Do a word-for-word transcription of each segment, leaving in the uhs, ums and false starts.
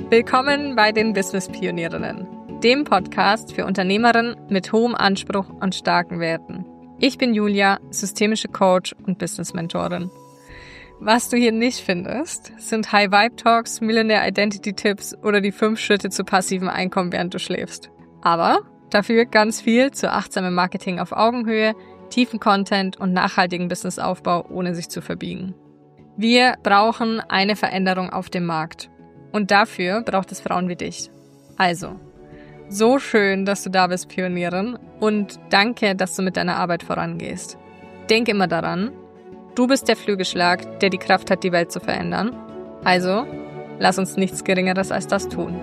Willkommen bei den Business-Pionierinnen, dem Podcast für Unternehmerinnen mit hohem Anspruch und starken Werten. Ich bin Julia, systemische Coach und Business-Mentorin. Was du hier nicht findest, sind High-Vibe-Talks, Millionaire-Identity-Tipps oder die fünf Schritte zu passivem Einkommen, während du schläfst. Aber dafür ganz viel zu achtsamem Marketing auf Augenhöhe, tiefen Content und nachhaltigen Businessaufbau, ohne sich zu verbiegen. Wir brauchen eine Veränderung auf dem Markt. Und dafür braucht es Frauen wie dich. Also, so schön, dass du da bist, Pionierin. Und danke, dass du mit deiner Arbeit vorangehst. Denk immer daran, du bist der Flügelschlag, der die Kraft hat, die Welt zu verändern. Also, lass uns nichts Geringeres als das tun.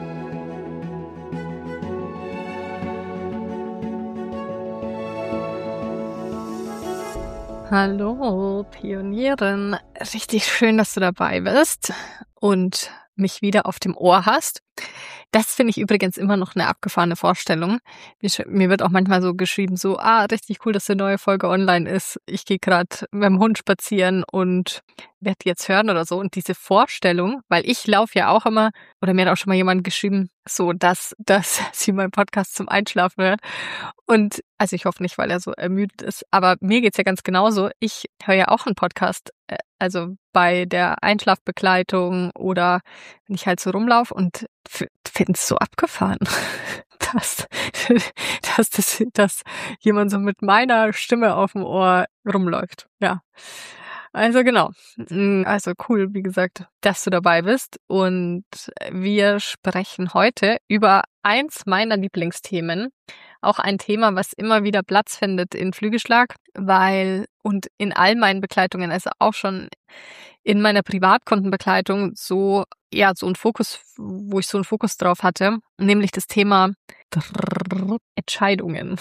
Hallo, Pionierin. Richtig schön, dass du dabei bist und mich wieder auf dem Ohr hast. Das finde ich übrigens immer noch eine abgefahrene Vorstellung. Mir, mir wird auch manchmal so geschrieben, so, ah, richtig cool, dass eine neue Folge online ist. Ich gehe gerade mit dem Hund spazieren und werde die jetzt hören oder so. Und diese Vorstellung, weil ich laufe ja auch immer, oder mir hat auch schon mal jemand geschrieben, so, dass, dass sie meinen Podcast zum Einschlafen hört. Und, also ich hoffe nicht, weil er so ermüdet ist, aber mir geht's ja ganz genauso. Ich höre ja auch einen Podcast, also bei der Einschlafbegleitung oder wenn ich halt so rumlaufe und finde es so abgefahren, dass, dass, dass, dass jemand so mit meiner Stimme auf dem Ohr rumläuft. Ja, also genau. Also cool, wie gesagt, dass du dabei bist. Und wir sprechen heute über eins meiner Lieblingsthemen. Auch ein Thema, was immer wieder Platz findet in Flügelschlag, weil und in all meinen Begleitungen, also auch schon in meiner Privatkundenbegleitung so, ja, so ein Fokus, wo ich so einen Fokus drauf hatte, nämlich das Thema Entscheidungen.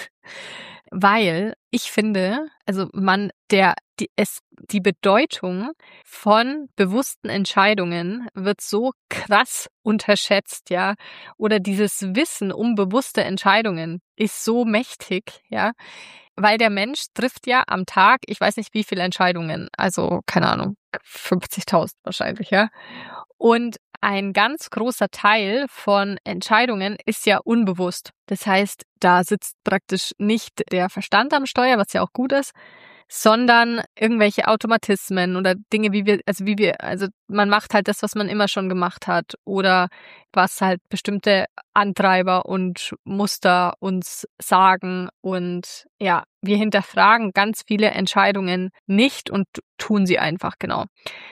Weil ich finde, also man, der, die, es, die Bedeutung von bewussten Entscheidungen wird so krass unterschätzt, ja, oder dieses Wissen um bewusste Entscheidungen ist so mächtig, ja, weil der Mensch trifft ja am Tag, ich weiß nicht wie viele Entscheidungen, also keine Ahnung, fünfzigtausend wahrscheinlich, ja, und ein ganz großer Teil von Entscheidungen ist ja unbewusst. Das heißt, da sitzt praktisch nicht der Verstand am Steuer, was ja auch gut ist, sondern irgendwelche Automatismen oder Dinge, wie wir, also wie wir, also man macht halt das, was man immer schon gemacht hat oder was halt bestimmte Antreiber und Muster uns sagen und ja, wir hinterfragen ganz viele Entscheidungen nicht und tun sie einfach, genau.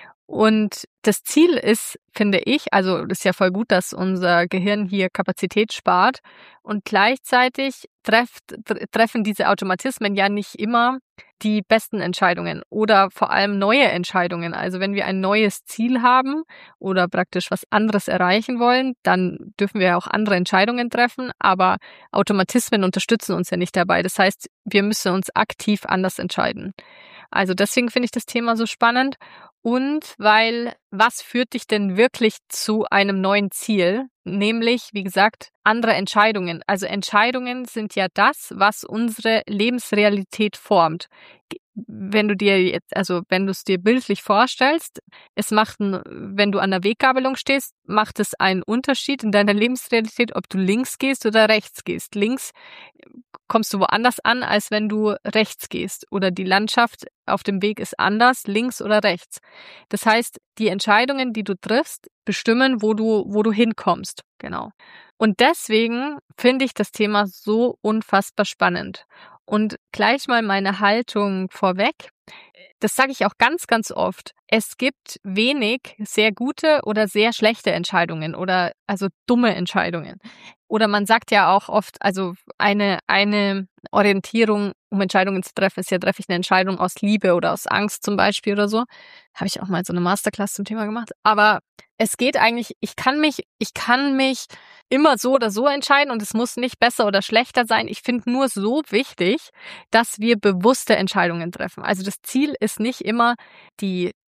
Und das Ziel ist, finde ich, also das ist ja voll gut, dass unser Gehirn hier Kapazität spart und gleichzeitig trefft, treffen diese Automatismen ja nicht immer die besten Entscheidungen oder vor allem neue Entscheidungen. Also wenn wir ein neues Ziel haben oder praktisch was anderes erreichen wollen, dann dürfen wir ja auch andere Entscheidungen treffen, aber Automatismen unterstützen uns ja nicht dabei. Das heißt, wir müssen uns aktiv anders entscheiden. Also deswegen finde ich das Thema so spannend. Und weil, was führt dich denn wirklich zu einem neuen Ziel? Nämlich, wie gesagt, andere Entscheidungen. Also Entscheidungen sind ja das, was unsere Lebensrealität formt. Wenn du dir jetzt, also wenn du es dir bildlich vorstellst, es macht, ein, wenn du an der Weggabelung stehst, macht es einen Unterschied in deiner Lebensrealität, ob du links gehst oder rechts gehst. Links kommst du woanders an, als wenn du rechts gehst. Oder die Landschaft auf dem Weg ist anders, links oder rechts. Das heißt, die Entscheidungen, die du triffst, bestimmen, wo du, wo du hinkommst. Genau. Und deswegen finde ich das Thema so unfassbar spannend. Und gleich mal meine Haltung vorweg. Das sage ich auch ganz, ganz oft. Es gibt wenig sehr gute oder sehr schlechte Entscheidungen oder also dumme Entscheidungen. Oder man sagt ja auch oft, also eine, eine Orientierung, um Entscheidungen zu treffen, ist ja, treffe ich eine Entscheidung aus Liebe oder aus Angst zum Beispiel oder so. Habe ich auch mal so eine Masterclass zum Thema gemacht. Aber es geht eigentlich, ich kann mich, ich kann mich immer so oder so entscheiden und es muss nicht besser oder schlechter sein. Ich finde nur so wichtig, dass wir bewusste Entscheidungen treffen. Also das Ziel ist nicht immer die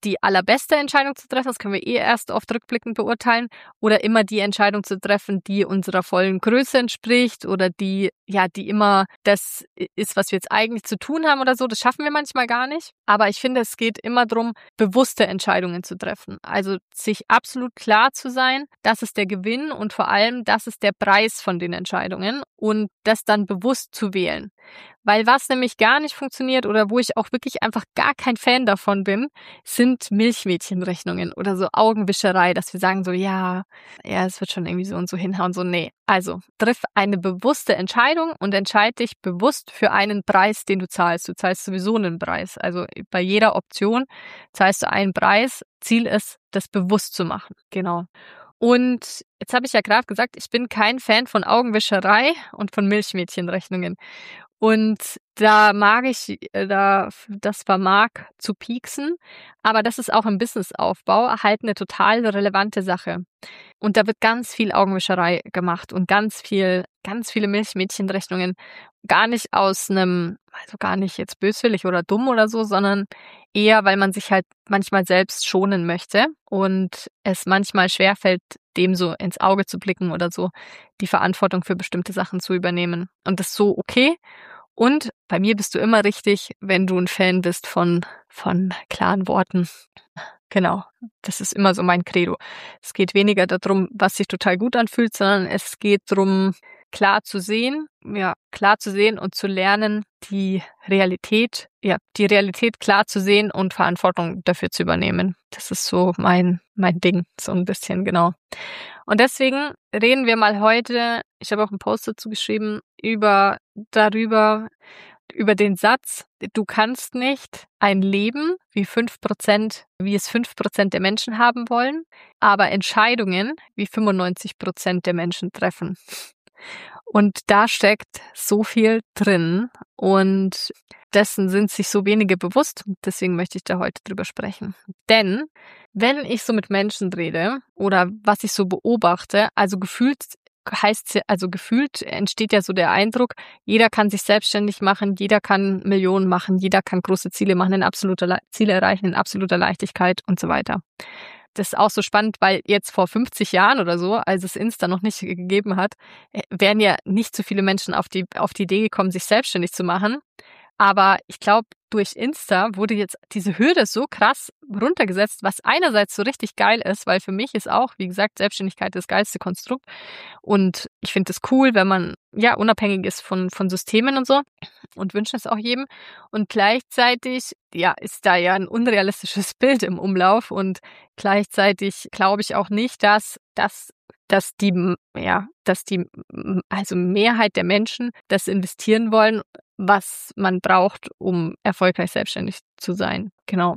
die allerbeste Entscheidung zu treffen, das können wir eh erst oft rückblickend beurteilen, oder immer die Entscheidung zu treffen, die unserer vollen Größe entspricht oder die, ja, die immer das ist, was wir jetzt eigentlich zu tun haben oder so. Das schaffen wir manchmal gar nicht. Aber ich finde, es geht immer darum, bewusste Entscheidungen zu treffen. Also sich absolut klar zu sein, das ist der Gewinn und vor allem, das ist der Preis von den Entscheidungen und das dann bewusst zu wählen. Weil was nämlich gar nicht funktioniert oder wo ich auch wirklich einfach gar kein Fan davon bin, sind Milchmädchenrechnungen oder so Augenwischerei, dass wir sagen so, ja, ja, es wird schon irgendwie so und so hinhauen, so, nee. Also, triff eine bewusste Entscheidung und entscheide dich bewusst für einen Preis, den du zahlst. Du zahlst sowieso einen Preis. Also bei jeder Option zahlst du einen Preis. Ziel ist, das bewusst zu machen. Genau. Und jetzt habe ich ja gerade gesagt, ich bin kein Fan von Augenwischerei und von Milchmädchenrechnungen. Und da mag ich, da, das vermag zu pieksen, aber das ist auch im Businessaufbau halt eine total relevante Sache. Und da wird ganz viel Augenwischerei gemacht und ganz viel, ganz viele Milchmädchenrechnungen. Gar nicht aus einem, also gar nicht jetzt böswillig oder dumm oder so, sondern eher, weil man sich halt manchmal selbst schonen möchte und es manchmal schwerfällt, dem so ins Auge zu blicken oder so, die Verantwortung für bestimmte Sachen zu übernehmen. Und das ist so okay. Und bei mir bist du immer richtig, wenn du ein Fan bist von, von klaren Worten. Genau, das ist immer so mein Credo. Es geht weniger darum, was sich total gut anfühlt, sondern es geht darum, klar zu sehen, ja, klar zu sehen und zu lernen, die Realität, ja, die Realität klar zu sehen und Verantwortung dafür zu übernehmen. Das ist so mein, mein Ding, so ein bisschen, genau. Und deswegen reden wir mal heute, ich habe auch einen Post dazu geschrieben, über, darüber, über den Satz, du kannst nicht ein Leben wie fünf Prozent, wie es fünf Prozent der Menschen haben wollen, aber Entscheidungen wie fünfundneunzig Prozent der Menschen treffen. Und da steckt so viel drin und dessen sind sich so wenige bewusst. Deswegen möchte ich da heute drüber sprechen. Denn wenn ich so mit Menschen rede oder was ich so beobachte, also gefühlt heißt, also gefühlt entsteht ja so der Eindruck, jeder kann sich selbstständig machen, jeder kann Millionen machen, jeder kann große Ziele machen, in absoluter Le- Ziele erreichen, in absoluter Leichtigkeit und so weiter. Das ist auch so spannend, weil jetzt vor fünfzig Jahren oder so, als es Insta noch nicht gegeben hat, wären ja nicht so viele Menschen auf die, auf die Idee gekommen, sich selbstständig zu machen. Aber ich glaube, durch Insta wurde jetzt diese Hürde so krass runtergesetzt, was einerseits so richtig geil ist, weil für mich ist auch, wie gesagt, Selbstständigkeit das geilste Konstrukt. Und ich finde es cool, wenn man ja unabhängig ist von, von Systemen und so und wünsche es auch jedem. Und gleichzeitig, ja, ist da ja ein unrealistisches Bild im Umlauf und gleichzeitig glaube ich auch nicht, dass das dass die, ja, dass die, also Mehrheit der Menschen das investieren wollen, was man braucht, um erfolgreich selbstständig zu sein. Genau.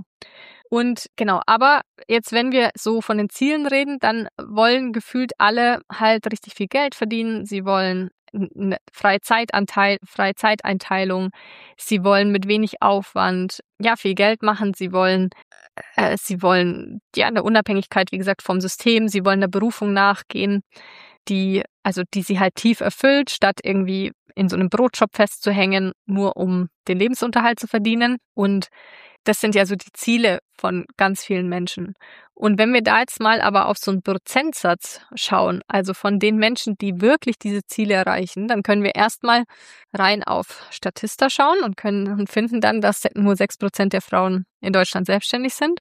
Und genau, aber jetzt, wenn wir so von den Zielen reden, dann wollen gefühlt alle halt richtig viel Geld verdienen. Sie wollen eine Freizeitanteil, Freizeiteinteilung. Sie wollen mit wenig Aufwand, ja, viel Geld machen. Sie wollen äh, sie wollen ja eine Unabhängigkeit, wie gesagt, vom System. Sie wollen der Berufung nachgehen, die also die sie halt tief erfüllt, statt irgendwie in so einem Brotjob festzuhängen, nur um den Lebensunterhalt zu verdienen. Und das sind ja so die Ziele von ganz vielen Menschen. Und wenn wir da jetzt mal aber auf so einen Prozentsatz schauen, also von den Menschen, die wirklich diese Ziele erreichen, dann können wir erstmal rein auf Statista schauen und können finden dann, dass nur sechs Prozent der Frauen in Deutschland selbstständig sind.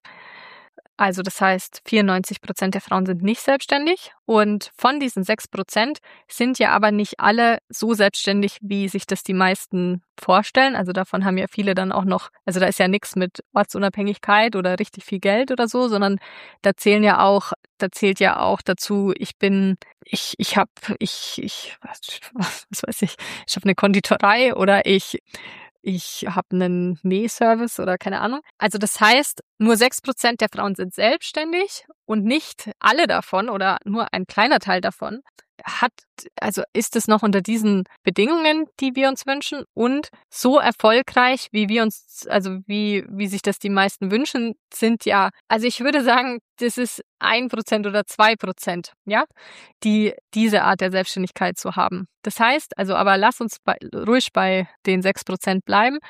Also das heißt, vierundneunzig Prozent der Frauen sind nicht selbstständig und von diesen sechs Prozent sind ja aber nicht alle so selbstständig, wie sich das die meisten vorstellen. Also davon haben ja viele dann auch noch, also da ist ja nichts mit Ortsunabhängigkeit oder richtig viel Geld oder so, sondern da zählen ja auch, da zählt ja auch dazu, ich bin, ich, ich habe, ich, ich, was, was weiß ich, ich habe eine Konditorei oder ich Ich habe einen Nähservice oder keine Ahnung. Also das heißt, nur sechs Prozent der Frauen sind selbstständig und nicht alle davon oder nur ein kleiner Teil davon hat, also ist es noch unter diesen Bedingungen, die wir uns wünschen und so erfolgreich, wie wir uns, also wie, wie sich das die meisten wünschen, sind ja, also ich würde sagen, das ist ein Prozent oder zwei Prozent, ja, die diese Art der Selbstständigkeit so haben. Das heißt, also aber lass uns bei, ruhig bei den sechs Prozent bleiben.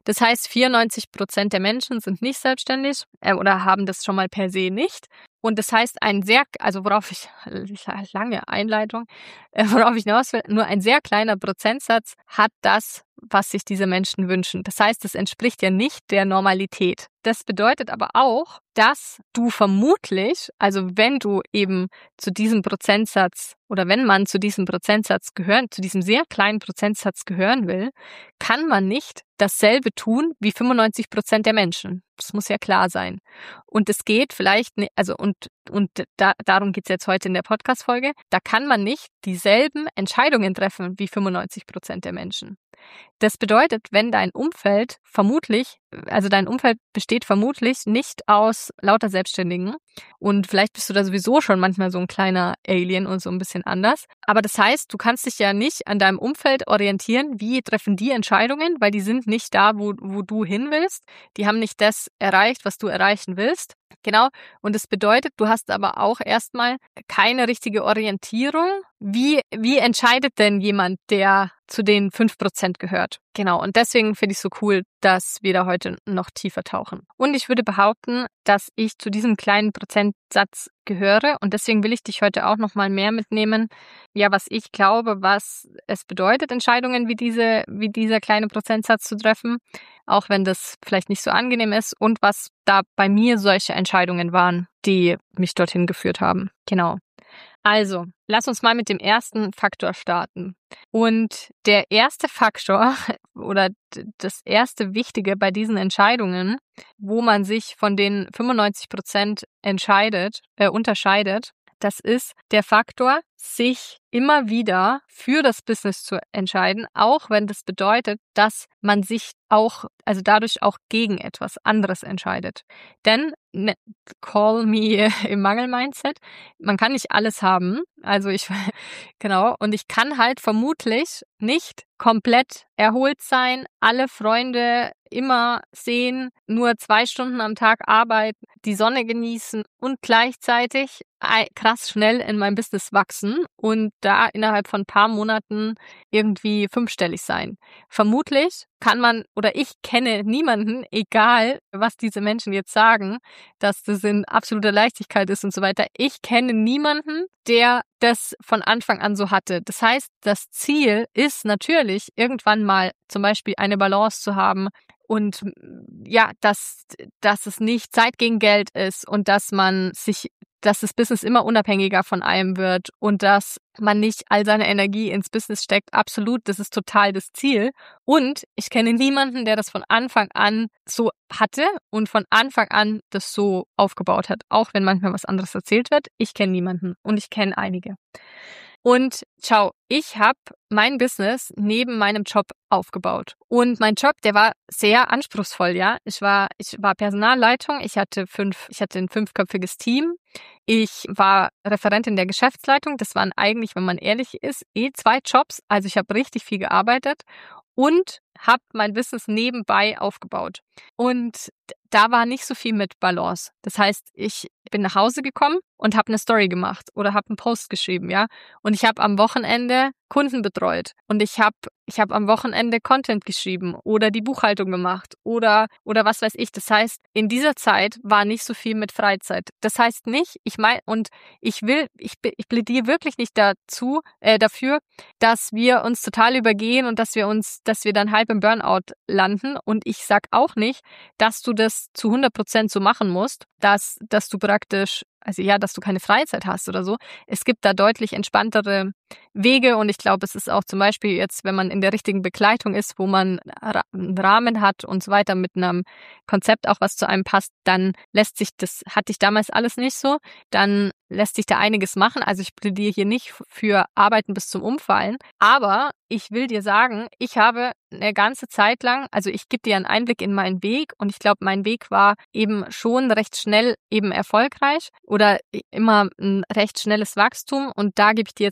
Das heißt, vierundneunzig Prozent der Menschen sind nicht selbstständig äh, oder haben das schon mal per se nicht. Und das heißt, ein sehr, also worauf ich, lange Einleitung, äh, worauf ich hinaus will, nur ein sehr kleiner Prozentsatz hat das, was sich diese Menschen wünschen. Das heißt, es entspricht ja nicht der Normalität. Das bedeutet aber auch, dass du vermutlich, also wenn du eben zu diesem Prozentsatz oder wenn man zu diesem Prozentsatz gehören, zu diesem sehr kleinen Prozentsatz gehören will, kann man nicht dasselbe tun wie fünfundneunzig Prozent der Menschen. Das muss ja klar sein. Und es geht vielleicht, nicht, also und und da, darum geht es jetzt heute in der Podcast-Folge, da kann man nicht dieselben Entscheidungen treffen wie fünfundneunzig Prozent der Menschen. Das bedeutet, wenn dein Umfeld vermutlich, also dein Umfeld besteht vermutlich nicht aus lauter Selbstständigen und vielleicht bist du da sowieso schon manchmal so ein kleiner Alien und so ein bisschen anders. Aber das heißt, du kannst dich ja nicht an deinem Umfeld orientieren, wie treffen die Entscheidungen, weil die sind nicht da, wo, wo du hin willst. Die haben nicht das erreicht, was du erreichen willst. Genau. Und das bedeutet, du hast aber auch erstmal keine richtige Orientierung. Wie, wie entscheidet denn jemand, der zu den fünf Prozent gehört? Genau. Und deswegen finde ich es so cool, dass wir da heute noch tiefer tauchen. Und ich würde behaupten, dass ich zu diesem kleinen Prozentsatz gehöre. Und deswegen will ich dich heute auch noch mal mehr mitnehmen. Ja, was ich glaube, was es bedeutet, Entscheidungen wie diese, wie dieser kleine Prozentsatz zu treffen. Auch wenn das vielleicht nicht so angenehm ist. Und was da bei mir solche Entscheidungen waren, die mich dorthin geführt haben. Genau. Also, lass uns mal mit dem ersten Faktor starten. Und der erste Faktor oder das erste Wichtige bei diesen Entscheidungen, wo man sich von den fünfundneunzig Prozent entscheidet, äh, unterscheidet, das ist der Faktor, sich immer wieder für das Business zu entscheiden, auch wenn das bedeutet, dass man sich auch, also dadurch auch gegen etwas anderes entscheidet. Denn, ne, call me im Mangel-Mindset, man kann nicht alles haben. Also ich, genau, und ich kann halt vermutlich nicht komplett erholt sein, alle Freunde immer sehen, nur zwei Stunden am Tag arbeiten, die Sonne genießen und gleichzeitig krass schnell in meinem Business wachsen und da innerhalb von ein paar Monaten irgendwie fünfstellig sein. Vermutlich kann man, oder ich kenne niemanden, egal was diese Menschen jetzt sagen, dass das in absoluter Leichtigkeit ist und so weiter. Ich kenne niemanden, der das von Anfang an so hatte. Das heißt, das Ziel ist natürlich, irgendwann mal zum Beispiel eine Balance zu haben und ja, dass, dass es nicht Zeit gegen Geld ist und dass man sich, dass das Business immer unabhängiger von einem wird und dass man nicht all seine Energie ins Business steckt. Absolut, das ist total das Ziel. Und ich kenne niemanden, der das von Anfang an so hatte und von Anfang an das so aufgebaut hat. Auch wenn manchmal was anderes erzählt wird. Ich kenne niemanden und ich kenne einige. Und schau, ich habe mein Business neben meinem Job aufgebaut. Und mein Job, der war sehr anspruchsvoll, ja. Ich war, ich war Personalleitung, ich hatte fünf, ich hatte ein fünfköpfiges Team. Ich war Referentin der Geschäftsleitung. Das waren eigentlich, wenn man ehrlich ist, eh zwei Jobs. Also ich habe richtig viel gearbeitet und habe mein Business nebenbei aufgebaut. Und da war nicht so viel mit Balance. Das heißt, ich bin nach Hause gekommen und habe eine Story gemacht oder habe einen Post geschrieben, ja. Und ich habe am Wochenende Kunden betreut und ich habe ich habe am Wochenende Content geschrieben oder die Buchhaltung gemacht oder oder was weiß ich. Das heißt, in dieser Zeit war nicht so viel mit Freizeit. Das heißt nicht, ich meine, und ich will, ich, ich plädiere wirklich nicht dazu, äh, dafür, dass wir uns total übergehen und dass wir uns, dass wir dann halb im Burnout landen. Und ich sag auch nicht, dass du das zu hundert Prozent so machen musst, dass dass du praktisch, also ja, dass du keine Freizeit hast oder so. Es gibt da deutlich entspanntere Wege und ich glaube, es ist auch zum Beispiel jetzt, wenn man in der richtigen Begleitung ist, wo man einen Rahmen hat und so weiter, mit einem Konzept auch, was zu einem passt, dann lässt sich, das hatte ich damals alles nicht so, dann lässt sich da einiges machen. Also ich plädiere hier nicht für Arbeiten bis zum Umfallen, aber ich will dir sagen, ich habe eine ganze Zeit lang, also ich gebe dir einen Einblick in meinen Weg und ich glaube, mein Weg war eben schon recht schnell eben erfolgreich oder immer ein recht schnelles Wachstum und da gebe ich dir jetzt halt den Einblick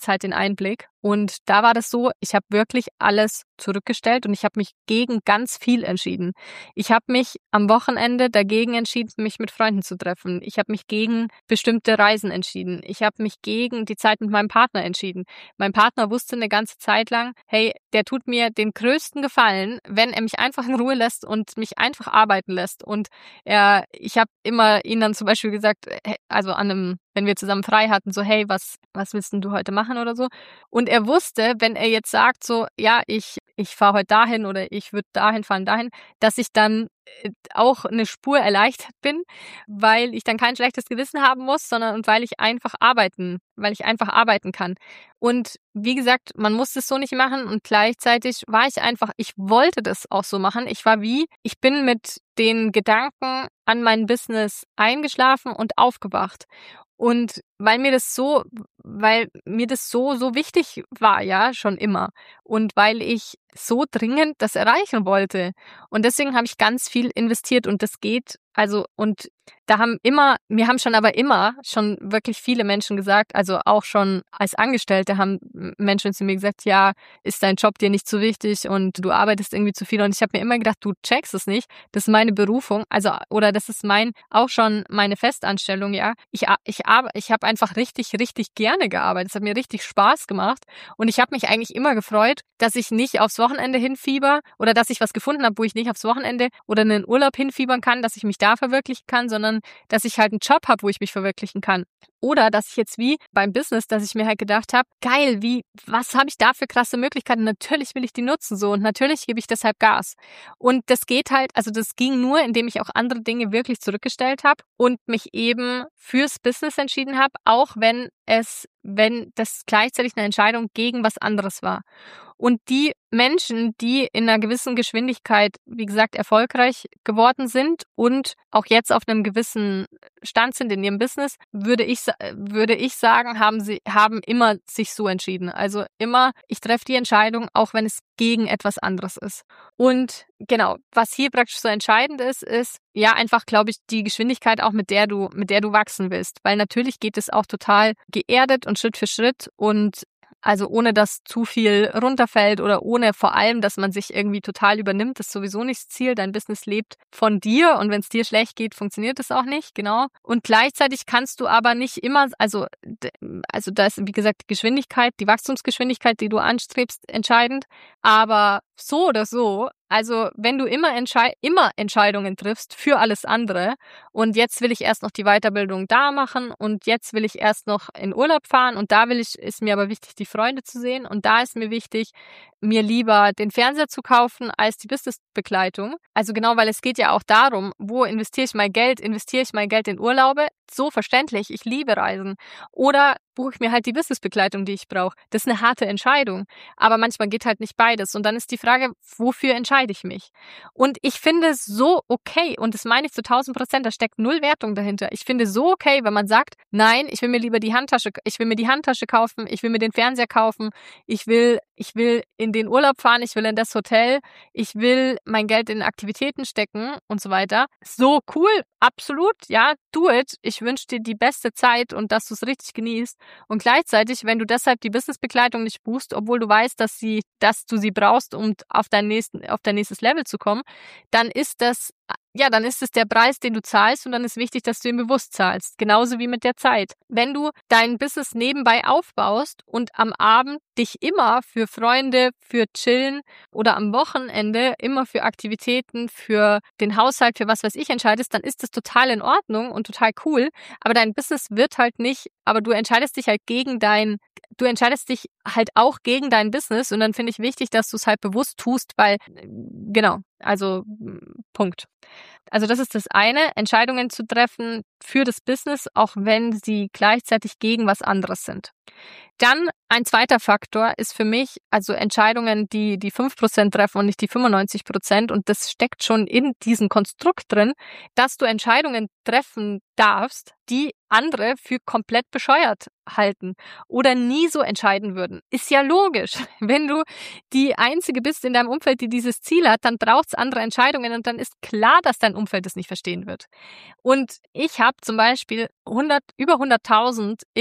Einblick. Und da war das so, ich habe wirklich alles zurückgestellt und ich habe mich gegen ganz viel entschieden. Ich habe mich am Wochenende dagegen entschieden, mich mit Freunden zu treffen. Ich habe mich gegen bestimmte Reisen entschieden. Ich habe mich gegen die Zeit mit meinem Partner entschieden. Mein Partner wusste eine ganze Zeit lang, hey, der tut mir den größten Gefallen, wenn er mich einfach in Ruhe lässt und mich einfach arbeiten lässt. Und er, ich habe immer ihn dann zum Beispiel gesagt, also an einem, wenn wir zusammen frei hatten, so, hey, was, was willst denn du heute machen oder so? Und er wusste, wenn er jetzt sagt, so, ja, ich, ich fahre heute dahin oder ich würde dahin fahren, dahin, dass ich dann auch eine Spur erleichtert bin, weil ich dann kein schlechtes Gewissen haben muss, sondern und weil ich einfach arbeiten, weil ich einfach arbeiten kann. Und wie gesagt, man muss es so nicht machen und gleichzeitig war ich einfach, ich wollte das auch so machen. Ich war wie, ich bin mit den Gedanken an mein Business eingeschlafen und aufgewacht. Und weil mir das so, weil mir das so, so wichtig war, ja, schon immer. Und weil ich so dringend das erreichen wollte. Und deswegen habe ich ganz viel investiert und das geht, also, und da haben immer, mir haben schon aber immer schon wirklich viele Menschen gesagt, also auch schon als Angestellte haben Menschen zu mir gesagt, ja, ist dein Job dir nicht so wichtig und du arbeitest irgendwie zu viel. Und ich habe mir immer gedacht, du checkst es nicht, das ist meine Berufung, also, oder das ist mein, auch schon meine Festanstellung, ja. Ich, ich, ich habe einfach richtig, richtig gerne gearbeitet. Es hat mir richtig Spaß gemacht und ich habe mich eigentlich immer gefreut, dass ich nicht aufs Wochenende hinfieber oder dass ich was gefunden habe, wo ich nicht aufs Wochenende oder in den Urlaub hinfiebern kann, dass ich mich da verwirklichen kann, sondern dass ich halt einen Job habe, wo ich mich verwirklichen kann. Oder dass ich jetzt wie beim Business, dass ich mir halt gedacht habe, geil, wie, was habe ich da für krasse Möglichkeiten? Natürlich will ich die nutzen so und natürlich gebe ich deshalb Gas. Und das geht halt, also das ging nur, indem ich auch andere Dinge wirklich zurückgestellt habe und mich eben fürs Business entschieden habe, auch wenn es, wenn das gleichzeitig eine Entscheidung gegen was anderes war. Und die Menschen, die in einer gewissen Geschwindigkeit, wie gesagt, erfolgreich geworden sind und auch jetzt auf einem gewissen Stand sind in ihrem Business, würde ich, würde ich sagen, haben sie, haben immer sich so entschieden. Also immer, ich treffe die Entscheidung, auch wenn es gegen etwas anderes ist. Und genau, was hier praktisch so entscheidend ist, ist, ja, einfach, glaube ich, die Geschwindigkeit auch, mit der du, mit der du wachsen willst. Weil natürlich geht es auch total geerdet und Schritt für Schritt und also ohne, dass zu viel runterfällt oder ohne vor allem, dass man sich irgendwie total übernimmt, ist sowieso nicht das Ziel. Dein Business lebt von dir und wenn es dir schlecht geht, funktioniert es auch nicht, genau. Und gleichzeitig kannst du aber nicht immer, also, also da ist, wie gesagt, die Geschwindigkeit, die Wachstumsgeschwindigkeit, die du anstrebst, entscheidend. Aber so oder so, also wenn du immer, Entschei- immer Entscheidungen triffst für alles andere und jetzt will ich erst noch die Weiterbildung da machen und jetzt will ich erst noch in Urlaub fahren und da will ich, ist mir aber wichtig, die Freunde zu sehen und da ist mir wichtig, mir lieber den Fernseher zu kaufen als die Businessbegleitung. Also genau, weil es geht ja auch darum, wo investiere ich mein Geld? Investiere ich mein Geld in Urlaube? So verständlich, ich liebe Reisen. Oder buche ich mir halt die Businessbegleitung, die ich brauche. Das ist eine harte Entscheidung. Aber manchmal geht halt nicht beides. Und dann ist die Frage, wofür entscheide ich mich? Und ich finde so okay, und das meine ich zu tausend Prozent, da steckt null Wertung dahinter. Ich finde so okay, wenn man sagt, nein, ich will mir lieber die Handtasche, ich will mir die Handtasche kaufen, ich will mir den Fernseher kaufen, ich will, ich will in den Urlaub fahren, ich will in das Hotel, ich will mein Geld in Aktivitäten stecken und so weiter. So cool, absolut, ja, do it. Ich wünsche dir die beste Zeit und dass du es richtig genießt. Und gleichzeitig, wenn du deshalb die Businessbegleitung nicht buchst, obwohl du weißt, dass sie, dass du sie brauchst, um auf dein nächsten, auf dein nächstes Level zu kommen, dann ist das, ja, dann ist es der Preis, den du zahlst und dann ist wichtig, dass du ihn bewusst zahlst. Genauso wie mit der Zeit. Wenn du dein Business nebenbei aufbaust und am Abend dich immer für Freunde, für Chillen oder am Wochenende immer für Aktivitäten, für den Haushalt, für was weiß ich entscheidest, dann ist das total in Ordnung und total cool. Aber dein Business wird halt nicht, aber du entscheidest dich halt gegen dein, du entscheidest dich halt auch gegen dein Business und dann finde ich wichtig, dass du es halt bewusst tust, weil, genau, also Punkt. Also das ist das eine, Entscheidungen zu treffen für das Business, auch wenn sie gleichzeitig gegen was anderes sind. Dann ein zweiter Faktor ist für mich, also Entscheidungen, die die fünf Prozent treffen und nicht die fünfundneunzig Prozent. Und das steckt schon in diesem Konstrukt drin, dass du Entscheidungen treffen darfst, die andere für komplett bescheuert halten oder nie so entscheiden würden. Ist ja logisch. Wenn du die Einzige bist in deinem Umfeld, die dieses Ziel hat, dann braucht es andere Entscheidungen und dann ist klar, dass dein Umfeld es nicht verstehen wird. Und ich habe zum Beispiel hundert, über hunderttausend in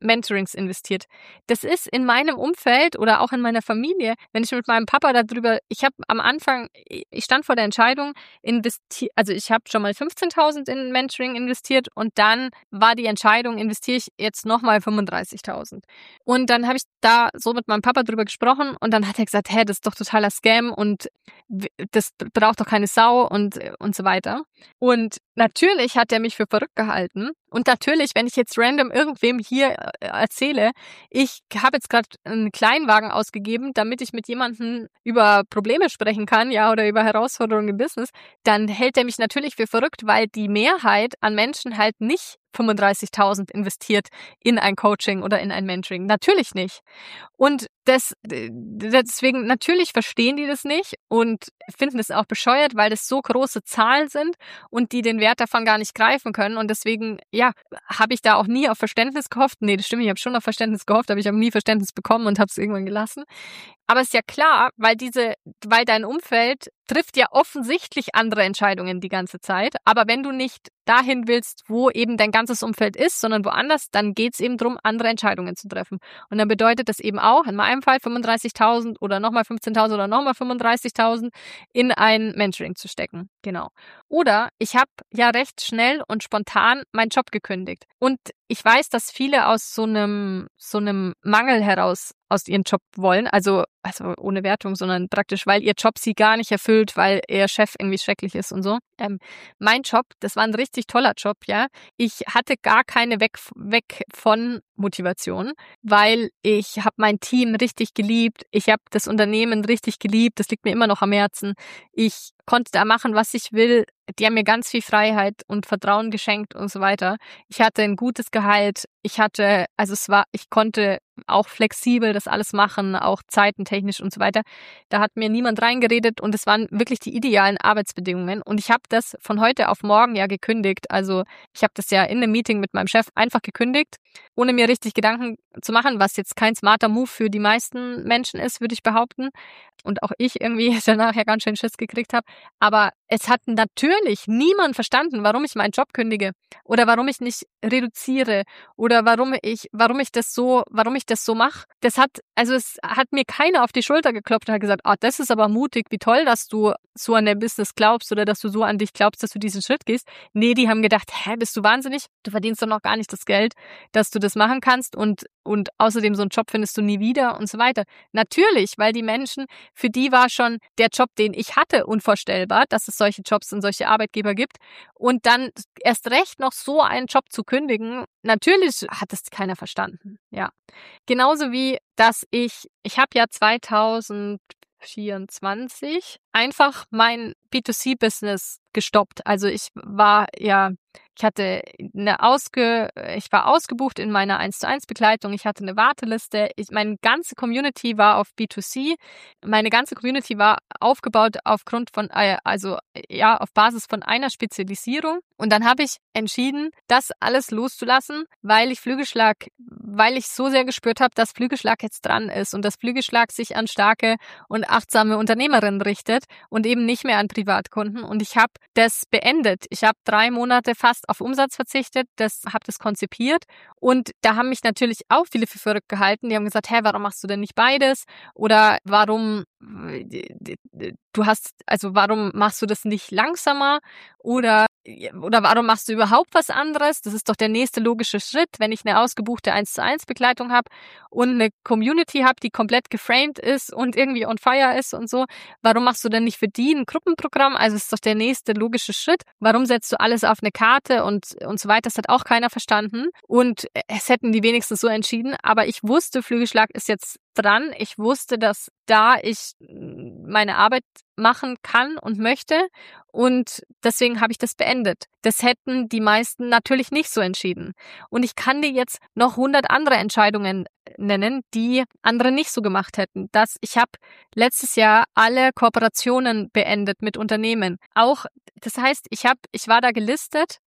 Mentorings investiert. Das ist in meinem Umfeld oder auch in meiner Familie, wenn ich mit meinem Papa darüber, ich habe am Anfang, ich stand vor der Entscheidung, investi- also ich habe schon mal fünfzehntausend in Mentoring investiert und dann war die Entscheidung, investiere ich jetzt nochmal fünfunddreißigtausend. Und dann habe ich da so mit meinem Papa drüber gesprochen und dann hat er gesagt, hä, das ist doch totaler Scam und das braucht doch keine Sau und, und so weiter. Und natürlich hat er mich für verrückt gehalten. Und natürlich, wenn ich jetzt random irgendwem hier erzähle, ich habe jetzt gerade einen Kleinwagen ausgegeben, damit ich mit jemandem über Probleme sprechen kann, ja, oder über Herausforderungen im Business, dann hält er mich natürlich für verrückt, weil die Mehrheit an Menschen halt nicht fünfunddreißigtausend investiert in ein Coaching oder in ein Mentoring. Natürlich nicht. Und das, deswegen, natürlich verstehen die das nicht und finden es auch bescheuert, weil das so große Zahlen sind und die den Wert davon gar nicht greifen können. Und deswegen, ja, habe ich da auch nie auf Verständnis gehofft. Nee, das stimmt, ich habe schon auf Verständnis gehofft, aber ich habe nie Verständnis bekommen und habe es irgendwann gelassen. Aber es ist ja klar, weil diese, weil dein Umfeld trifft ja offensichtlich andere Entscheidungen die ganze Zeit. Aber wenn du nicht dahin willst, wo eben dein ganzes Umfeld ist, sondern woanders, dann geht es eben darum, andere Entscheidungen zu treffen. Und dann bedeutet das eben auch, in meinem Fall fünfunddreißigtausend oder nochmal fünfzehntausend oder nochmal fünfunddreißigtausend in ein Mentoring zu stecken. Genau. Oder ich habe ja recht schnell und spontan meinen Job gekündigt. Und ich weiß, dass viele aus so einem, so einem Mangel heraus aus ihrem Job wollen, also, also ohne Wertung, sondern praktisch, weil ihr Job sie gar nicht erfüllt, weil ihr Chef irgendwie schrecklich ist und so. Ähm, mein Job, das war ein richtig toller Job, ja. Ich hatte gar keine weg, weg von Motivation, weil ich habe mein Team richtig geliebt, ich habe das Unternehmen richtig geliebt, das liegt mir immer noch am Herzen. Ich konnte da machen, was ich will. Die haben mir ganz viel Freiheit und Vertrauen geschenkt und so weiter. Ich hatte ein gutes Gehalt. Ich hatte, also es war, ich konnte auch flexibel das alles machen, auch zeitentechnisch und so weiter. Da hat mir niemand reingeredet und es waren wirklich die idealen Arbeitsbedingungen. Und ich habe das von heute auf morgen ja gekündigt. Also ich habe das ja in einem Meeting mit meinem Chef einfach gekündigt, ohne mir richtig Gedanken zu machen, was jetzt kein smarter Move für die meisten Menschen ist, würde ich behaupten. Und auch ich irgendwie danach ja ganz schön Schiss gekriegt habe. Aber es hat natürlich niemand verstanden, warum ich meinen Job kündige oder warum ich nicht reduziere oder warum ich, warum ich das so, warum ich das so mache. Das hat, also es hat mir keiner auf die Schulter geklopft und hat gesagt, ah, das ist aber mutig, wie toll, dass du so an dein Business glaubst oder dass du so an dich glaubst, dass du diesen Schritt gehst. Nee, die haben gedacht, hä, bist du wahnsinnig? Du verdienst doch noch gar nicht das Geld, dass du das machen kannst und, und außerdem so einen Job findest du nie wieder und so weiter. Natürlich, weil die Menschen, für die war schon der Job, den ich hatte, unvorstellbar, dass es solche Jobs und solche Arbeitgeber gibt. Und dann erst recht noch so einen Job zu kündigen, natürlich hat es keiner verstanden. Ja, genauso wie, dass ich, ich habe ja zweitausendvierundzwanzig einfach mein B zwei C Business gestoppt. Also ich war ja, ich hatte eine ausge, ich war ausgebucht in meiner eins zu eins Begleitung. Ich hatte eine Warteliste. Ich, meine ganze Community war auf B zwei C. Meine ganze Community war aufgebaut aufgrund von, also ja, auf Basis von einer Spezialisierung. Und dann habe ich entschieden, das alles loszulassen, weil ich Flügelschlag, weil ich so sehr gespürt habe, dass Flügelschlag jetzt dran ist und dass Flügelschlag sich an starke und achtsame Unternehmerinnen richtet und eben nicht mehr an Privatkunden. Und ich habe das beendet. Ich habe drei Monate fast auf Umsatz verzichtet, das habe das konzipiert und da haben mich natürlich auch viele für verrückt gehalten. Die haben gesagt, hä, warum machst du denn nicht beides? Oder warum du hast, also warum machst du das nicht langsamer? Oder oder warum machst du überhaupt was anderes? Das ist doch der nächste logische Schritt, wenn ich eine ausgebuchte eins zu eins Begleitung habe und eine Community habe, die komplett geframed ist und irgendwie on fire ist und so. Warum machst du denn nicht für die ein Gruppenprogramm? Also ist doch der nächste logische Schritt. Warum setzt du alles auf eine Karte und, und so weiter? Das hat auch keiner verstanden. Und es hätten die wenigstens so entschieden. Aber ich wusste, Flügelschlag ist jetzt dran. Ich wusste, dass da ich meine Arbeit machen kann und möchte und deswegen habe ich das beendet. Das hätten die meisten natürlich nicht so entschieden. Und ich kann dir jetzt noch hundert andere Entscheidungen nennen, die andere nicht so gemacht hätten. Das, ich habe letztes Jahr alle Kooperationen beendet mit Unternehmen. Auch, das heißt, ich habe, ich war da gelistet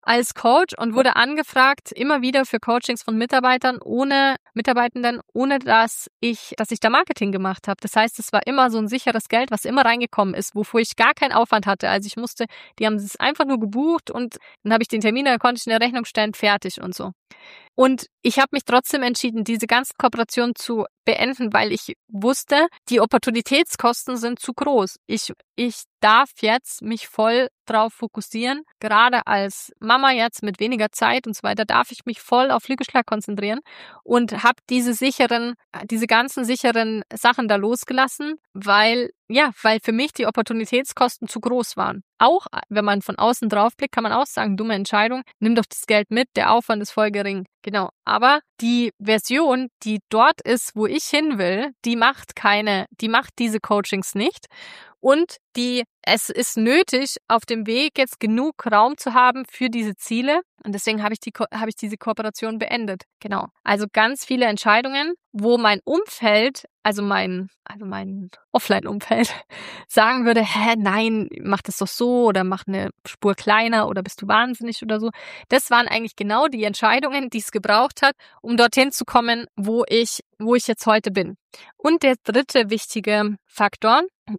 als Coach und wurde angefragt, immer wieder für Coachings von Mitarbeitern, ohne Mitarbeitenden, ohne dass ich, dass ich da Marketing gemacht habe. Das heißt, es war immer so ein sicheres Geld, was immer reingekommen ist, wofür ich gar keinen Aufwand hatte. Also ich musste, die haben es einfach nur gebucht und dann habe ich den Termin, dann konnte ich eine Rechnung stellen, fertig und so. Und ich habe mich trotzdem entschieden, diese ganzen Kooperationen zu beenden, weil ich wusste, die Opportunitätskosten sind zu groß. Ich, ich darf jetzt mich voll drauf fokussieren. Gerade als Mama jetzt mit weniger Zeit und so weiter, darf ich mich voll auf Flügelschlag konzentrieren und habe diese sicheren, diese ganzen sicheren Sachen da losgelassen, weil, ja, weil für mich die Opportunitätskosten zu groß waren. Auch wenn man von außen drauf blickt, kann man auch sagen, dumme Entscheidung, nimm doch das Geld mit, der Aufwand ist voll gering. Genau, aber die Version, die dort ist, wo ich hin will, die macht keine, die macht diese Coachings nicht. Und die, es ist nötig, auf dem Weg jetzt genug Raum zu haben für diese Ziele. Und deswegen habe ich die, habe ich diese Kooperation beendet. Genau. Also ganz viele Entscheidungen, wo mein Umfeld, also mein, also mein Offline-Umfeld, sagen würde, hä, nein, mach das doch so oder mach eine Spur kleiner oder bist du wahnsinnig oder so. Das waren eigentlich genau die Entscheidungen, die es gebraucht hat, um dorthin zu kommen, wo ich, wo ich jetzt heute bin. Und der dritte wichtige Faktor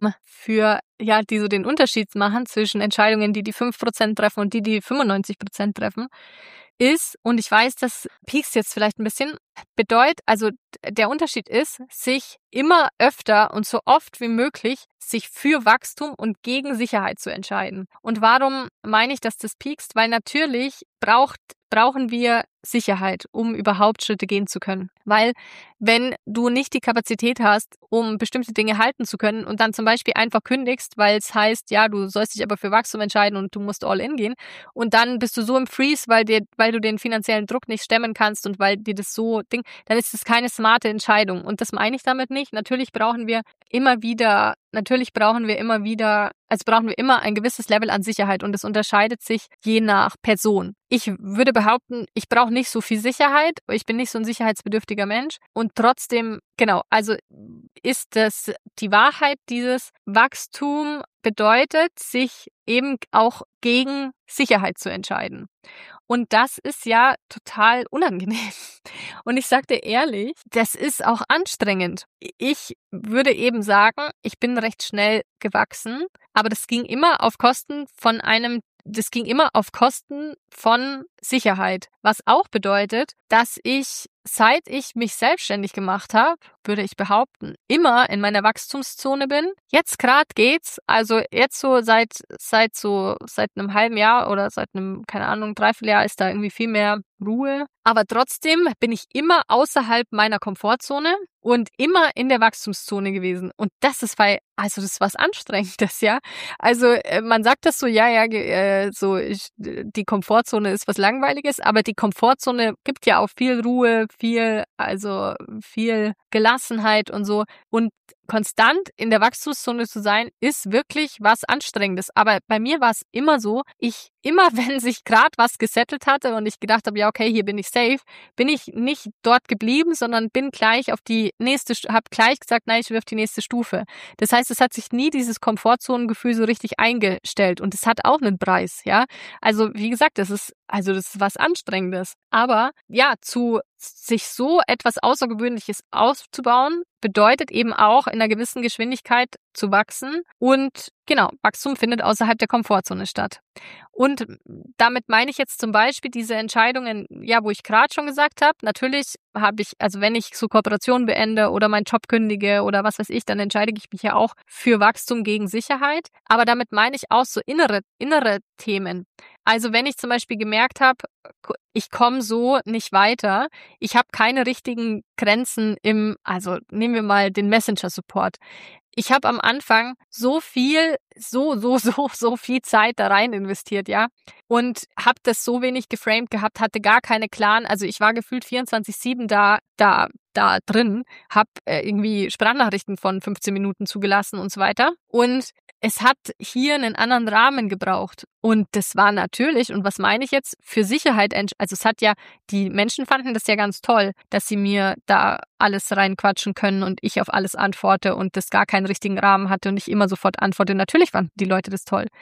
für, ja, die so den Unterschied machen zwischen Entscheidungen, die die fünf Prozent treffen und die, die fünfundneunzig Prozent treffen, ist, und ich weiß, das piekst jetzt vielleicht ein bisschen, bedeutet, also der Unterschied ist, sich immer öfter und so oft wie möglich sich für Wachstum und gegen Sicherheit zu entscheiden. Und warum meine ich, dass das piekst? Weil natürlich braucht, brauchen wir Sicherheit, um überhaupt Schritte gehen zu können. Weil wenn du nicht die Kapazität hast, um bestimmte Dinge halten zu können und dann zum Beispiel einfach kündigst, weil es heißt, ja, du sollst dich aber für Wachstum entscheiden und du musst all in gehen und dann bist du so im Freeze, weil dir, weil du den finanziellen Druck nicht stemmen kannst und weil dir das so Ding, dann ist es keine smarte Entscheidung. Und das meine ich damit nicht. Natürlich brauchen wir immer wieder, natürlich brauchen wir immer wieder, also brauchen wir immer ein gewisses Level an Sicherheit und es unterscheidet sich je nach Person. Ich würde behaupten, ich brauche nicht so viel Sicherheit, ich bin nicht so ein sicherheitsbedürftiger Mensch und trotzdem, genau, also ist das die Wahrheit, dieses Wachstum bedeutet, sich eben auch gegen Sicherheit zu entscheiden. Und das ist ja total unangenehm. Und ich sage dir ehrlich, das ist auch anstrengend. Ich würde eben sagen, ich bin recht schnell gewachsen, aber das ging immer auf Kosten von einem, das ging immer auf Kosten von Sicherheit. Was auch bedeutet, dass ich, seit ich mich selbstständig gemacht habe, würde ich behaupten, immer in meiner Wachstumszone bin. Jetzt gerade geht's, also jetzt so seit seit so seit einem halben Jahr oder seit einem, keine Ahnung, Dreivierteljahr ist da irgendwie viel mehr Ruhe. Aber trotzdem bin ich immer außerhalb meiner Komfortzone und immer in der Wachstumszone gewesen. Und das ist weil, also das ist was Anstrengendes, ja. Also äh, man sagt das so, ja, ja, äh, so ich, die Komfortzone ist was Langweiliges, aber die Komfortzone gibt ja auch viel Ruhe, viel, also viel Gelassenheit und so. Und konstant in der Wachstumszone zu sein, ist wirklich was Anstrengendes. Aber bei mir war es immer so, ich immer, wenn sich gerade was gesettelt hatte und ich gedacht habe, ja, okay, hier bin ich safe, bin ich nicht dort geblieben, sondern bin gleich auf die nächste, habe gleich gesagt, nein, ich will auf die nächste Stufe. Das heißt, es hat sich nie dieses Komfortzonengefühl so richtig eingestellt und es hat auch einen Preis, ja. Also, wie gesagt, das ist, also das ist was Anstrengendes. Aber ja, zu sich so etwas Außergewöhnliches aufzubauen, bedeutet eben auch in einer gewissen Geschwindigkeit zu wachsen und genau, Wachstum findet außerhalb der Komfortzone statt. Und damit meine ich jetzt zum Beispiel diese Entscheidungen, ja, wo ich gerade schon gesagt habe, natürlich habe ich, also wenn ich so Kooperationen beende oder meinen Job kündige oder was weiß ich, dann entscheide ich mich ja auch für Wachstum gegen Sicherheit. Aber damit meine ich auch so innere, innere Themen. Also wenn ich zum Beispiel gemerkt habe, ich komme so nicht weiter, ich habe keine richtigen Grenzen im, also nehmen wir mal den Messenger-Support. Ich habe am Anfang so viel, so, so, so, so viel Zeit da rein investiert, ja. Und habe das so wenig geframed gehabt, hatte gar keine klaren, also ich war gefühlt vierundzwanzig sieben da, da, da drin, habe äh, irgendwie Sprachnachrichten von fünfzehn Minuten zugelassen und so weiter. Und es hat hier einen anderen Rahmen gebraucht. Und das war natürlich, und was meine ich jetzt, für Sicherheit, also es hat ja, die Menschen fanden das ja ganz toll, dass sie mir da alles reinquatschen können und ich auf alles antworte und das gar keinen richtigen Rahmen hatte und ich immer sofort antworte. Natürlich fanden die Leute das toll.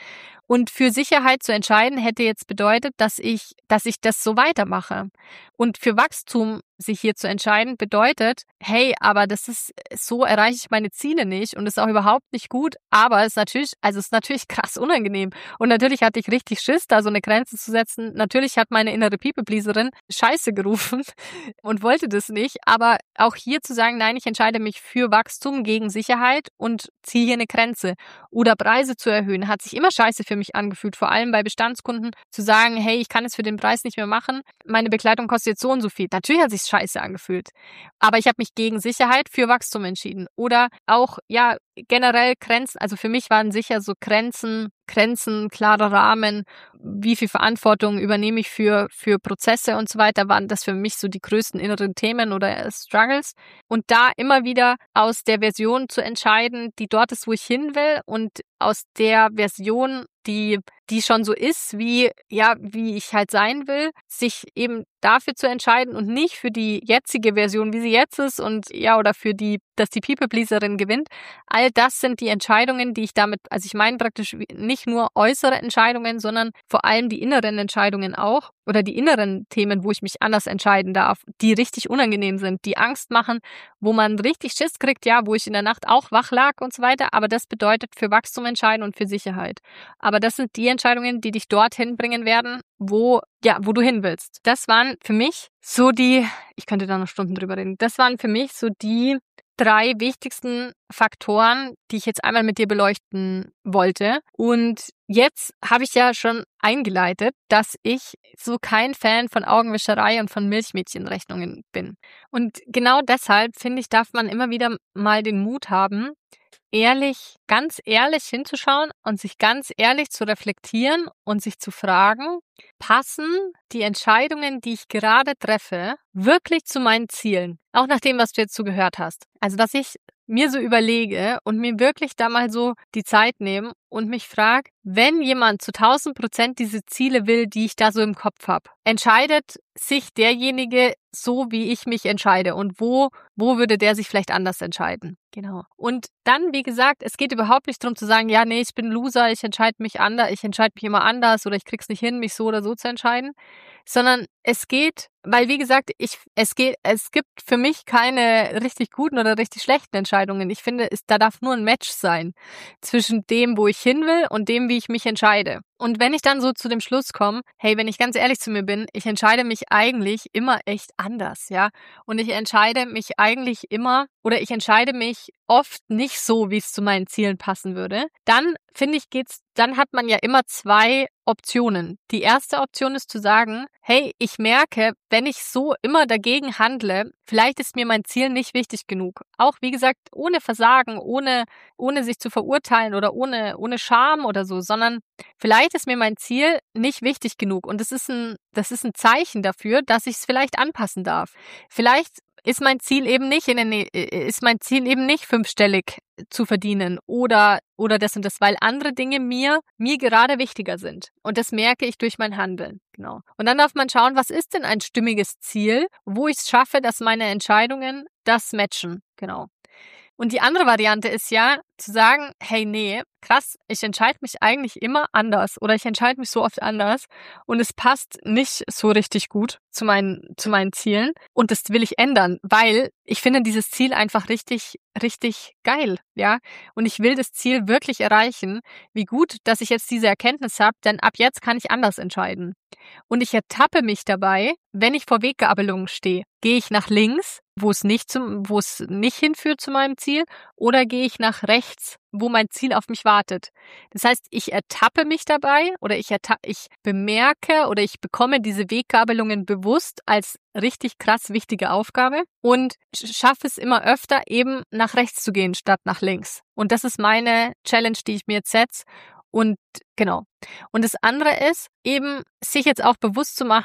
Und für Sicherheit zu entscheiden hätte jetzt bedeutet, dass ich, dass ich das so weitermache. Und für Wachstum sich hier zu entscheiden, bedeutet, hey, aber das ist, so erreiche ich meine Ziele nicht und ist auch überhaupt nicht gut, aber es ist natürlich, also es ist natürlich krass unangenehm. Und natürlich hatte ich richtig Schiss, da so eine Grenze zu setzen. Natürlich hat meine innere People-Pleaserin Scheiße gerufen und wollte das nicht, aber auch hier zu sagen, nein, ich entscheide mich für Wachstum gegen Sicherheit und ziehe hier eine Grenze. Oder Preise zu erhöhen, hat sich immer scheiße für mich angefühlt, vor allem bei Bestandskunden, zu sagen, hey, ich kann es für den Preis nicht mehr machen, meine Begleitung kostet jetzt so und so viel. Natürlich hat sich scheiße angefühlt. Aber ich habe mich gegen Sicherheit für Wachstum entschieden. Oder auch, ja, generell Grenzen. Also für mich waren sicher so Grenzen, Grenzen, klarer Rahmen, wie viel Verantwortung übernehme ich für, für Prozesse und so weiter, waren das für mich so die größten inneren Themen oder Struggles. Und da immer wieder aus der Version zu entscheiden, die dort ist, wo ich hin will, und aus der Version, die, die schon so ist, wie, ja, wie ich halt sein will, sich eben dafür zu entscheiden und nicht für die jetzige Version, wie sie jetzt ist, und ja, oder für die, dass die People-Pleaserin gewinnt. All das sind die Entscheidungen, die ich damit, also ich meine praktisch nicht nur äußere Entscheidungen, sondern vor allem die inneren Entscheidungen auch, oder die inneren Themen, wo ich mich anders entscheiden darf, die richtig unangenehm sind, die Angst machen, wo man richtig Schiss kriegt, ja, wo ich in der Nacht auch wach lag und so weiter, aber das bedeutet für Wachstum entscheiden und für Sicherheit. Aber das sind die Entscheidungen, die dich dorthin bringen werden, wo, ja, wo du hin willst. Das waren für mich so die, ich könnte da noch Stunden drüber reden, das waren für mich so die drei wichtigsten Faktoren, die ich jetzt einmal mit dir beleuchten wollte. Und jetzt habe ich ja schon eingeleitet, dass ich so kein Fan von Augenwischerei und von Milchmädchenrechnungen bin. Und genau deshalb, finde ich, darf man immer wieder mal den Mut haben, ehrlich, ganz ehrlich hinzuschauen und sich ganz ehrlich zu reflektieren und sich zu fragen, passen die Entscheidungen, die ich gerade treffe, wirklich zu meinen Zielen? Auch nach dem, was du jetzt so gehört hast. Also, dass ich mir so überlege und mir wirklich da mal so die Zeit nehme und mich frage, wenn jemand zu tausend Prozent diese Ziele will, die ich da so im Kopf habe, entscheidet sich derjenige so, wie ich mich entscheide, und wo, wo würde der sich vielleicht anders entscheiden? Genau. Und dann, wie gesagt, es geht überhaupt nicht darum zu sagen, ja, nee, ich bin Loser, ich entscheide mich anders, ich entscheide mich immer anders oder ich krieg's nicht hin, mich so oder so zu entscheiden, sondern es geht, weil wie gesagt, ich, es geht, es gibt für mich keine richtig guten oder richtig schlechten Entscheidungen. Ich finde, es, da darf nur ein Match sein zwischen dem, wo ich hin will, und dem, wie ich mich entscheide. Und wenn ich dann so zu dem Schluss komme, hey, wenn ich ganz ehrlich zu mir bin, ich entscheide mich eigentlich immer echt anders, ja. Und ich entscheide mich eigentlich immer, oder ich entscheide mich oft nicht so, wie es zu meinen Zielen passen würde, dann finde ich, geht's, dann hat man ja immer zwei Optionen. Die erste Option ist zu sagen, hey, ich merke, wenn ich so immer dagegen handle, vielleicht ist mir mein Ziel nicht wichtig genug. Auch, wie gesagt, ohne Versagen, ohne, ohne sich zu verurteilen oder ohne, ohne Scham oder so, sondern vielleicht ist mir mein Ziel nicht wichtig genug. Und das ist ein, das ist ein Zeichen dafür, dass ich es vielleicht anpassen darf. Vielleicht ist mein Ziel eben nicht in der, ist mein Ziel eben nicht fünfstellig zu verdienen oder, oder das und das, weil andere Dinge mir, mir gerade wichtiger sind. Und das merke ich durch mein Handeln. Genau. Und dann darf man schauen, was ist denn ein stimmiges Ziel, wo ich es schaffe, dass meine Entscheidungen das matchen. Genau. Und die andere Variante ist ja, zu sagen, hey, nee, krass, ich entscheide mich eigentlich immer anders oder ich entscheide mich so oft anders und es passt nicht so richtig gut zu meinen, zu meinen Zielen und das will ich ändern, weil ich finde dieses Ziel einfach richtig, richtig geil, ja, und ich will das Ziel wirklich erreichen. Wie gut, dass ich jetzt diese Erkenntnis habe, denn ab jetzt kann ich anders entscheiden. Und ich ertappe mich dabei, wenn ich vor Weggabelungen stehe. Gehe ich nach links, wo es nicht zum, wo es nicht hinführt zu meinem Ziel, oder gehe ich nach rechts, wo mein Ziel auf mich wartet? Das heißt, ich ertappe mich dabei oder ich erta- ich bemerke oder ich bekomme diese Weggabelungen bewusst als richtig krass wichtige Aufgabe und schaffe es immer öfter, eben nach rechts zu gehen statt nach links. Und das ist meine Challenge, die ich mir jetzt setze. Und genau. Und das andere ist eben, sich jetzt auch bewusst zu machen,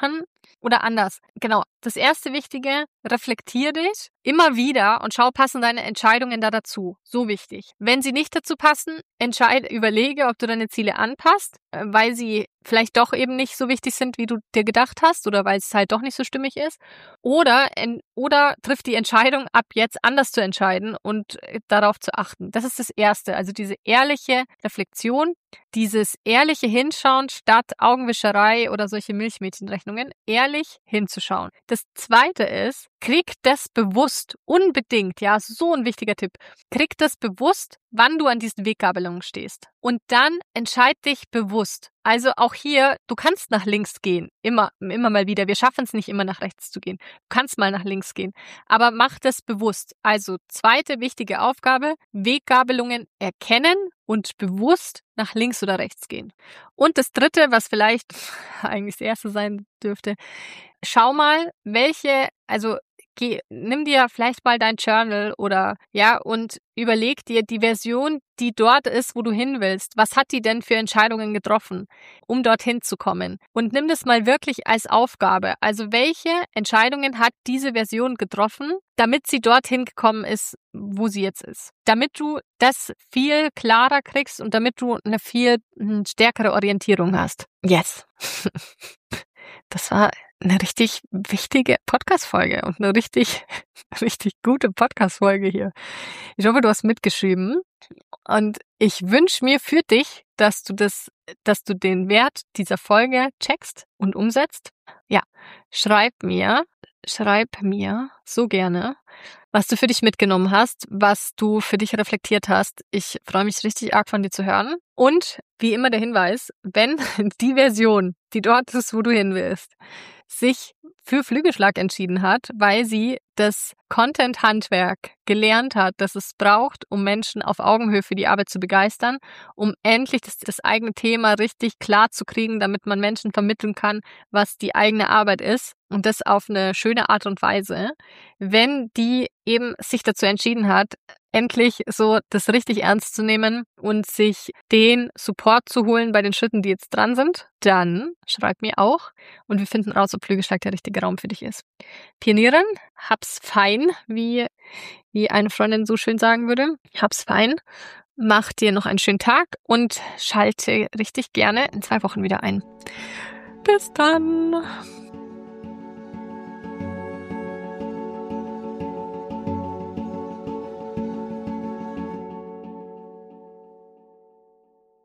Oder anders. Genau. Das erste Wichtige, reflektier dich immer wieder und schau, passen deine Entscheidungen da dazu. So wichtig. Wenn sie nicht dazu passen, entscheide, überlege, ob du deine Ziele anpasst, weil sie vielleicht doch eben nicht so wichtig sind, wie du dir gedacht hast oder weil es halt doch nicht so stimmig ist. Oder, oder triff die Entscheidung, ab jetzt anders zu entscheiden und darauf zu achten. Das ist das Erste. Also diese ehrliche Reflexion, dieses ehrliche Hinschauen statt Augenwischerei oder solche Milchmädchenrechnungen, ehrlich hinzuschauen. Das Zweite ist, krieg das bewusst, unbedingt, ja, so ein wichtiger Tipp, krieg das bewusst, wann du an diesen Weggabelungen stehst. Und dann entscheid dich bewusst. Also auch hier, du kannst nach links gehen, immer, immer mal wieder. Wir schaffen es nicht immer nach rechts zu gehen. Du kannst mal nach links gehen, aber mach das bewusst. Also zweite wichtige Aufgabe, Weggabelungen erkennen und bewusst nach links oder rechts gehen. Und das dritte, was vielleicht eigentlich das erste sein dürfte, schau mal, welche, also Geh, nimm dir vielleicht mal dein Journal oder ja und überleg dir die Version, die dort ist, wo du hin willst. Was hat die denn für Entscheidungen getroffen, um dorthin zu kommen? Und nimm das mal wirklich als Aufgabe. Also welche Entscheidungen hat diese Version getroffen, damit sie dorthin gekommen ist, wo sie jetzt ist? Damit du das viel klarer kriegst und damit du eine viel stärkere Orientierung hast. Yes. Das war eine richtig wichtige Podcast-Folge und eine richtig, richtig gute Podcast-Folge hier. Ich hoffe, du hast mitgeschrieben und ich wünsche mir für dich, dass du das, dass du den Wert dieser Folge checkst und umsetzt. Ja, schreib mir, schreib mir so gerne, was du für dich mitgenommen hast, was du für dich reflektiert hast. Ich freue mich richtig arg von dir zu hören. Und wie immer der Hinweis, wenn die Version, die dort ist, wo du hin willst, sich für Flügelschlag entschieden hat, weil sie das Content-Handwerk gelernt hat, das es braucht, um Menschen auf Augenhöhe für die Arbeit zu begeistern, um endlich das, das eigene Thema richtig klar zu kriegen, damit man Menschen vermitteln kann, was die eigene Arbeit ist und das auf eine schöne Art und Weise. Wenn die eben sich dazu entschieden hat, endlich so das richtig ernst zu nehmen und sich den Support zu holen bei den Schritten, die jetzt dran sind, dann schreib mir auch und wir finden raus, ob Flügelschlag der richtige Raum für dich ist. Pionieren, hab's fein, wie, wie eine Freundin so schön sagen würde. Hab's fein. Mach dir noch einen schönen Tag und schalte richtig gerne in zwei Wochen wieder ein. Bis dann!